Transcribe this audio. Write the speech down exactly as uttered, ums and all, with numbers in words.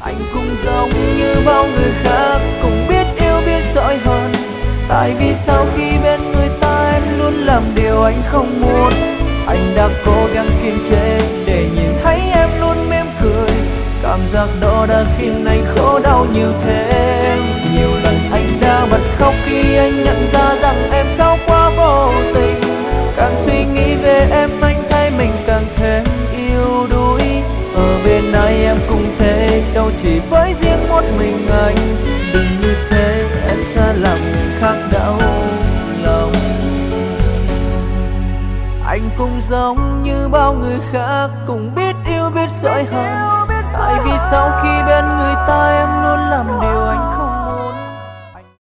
Anh cũng giống như bao người khác, cũng biết yêu biết dõi hơn. Tại vì sao khi bên người ta em luôn làm điều anh không muốn. Anh đã cố gắng kiềm chế để nhìn thấy em luôn mỉm cười. Cảm giác đó đã khiến anh khổ đau nhiều thêm. Nhiều lần anh đã bật khóc khi anh nhận ra rằng em sao quá vô tình. Càng suy nghĩ về em anh thấy mình càng thêm yêu đuối. Ở bên ai em cũng thế, đâu chỉ với riêng một mình anh. Đừng như thế em sẽ làm người khác đau lòng. Anh cũng giống như bao người khác, cũng biết yêu biết dõi hờn. Tại vì sau khi bên người ta em luôn làm điều anh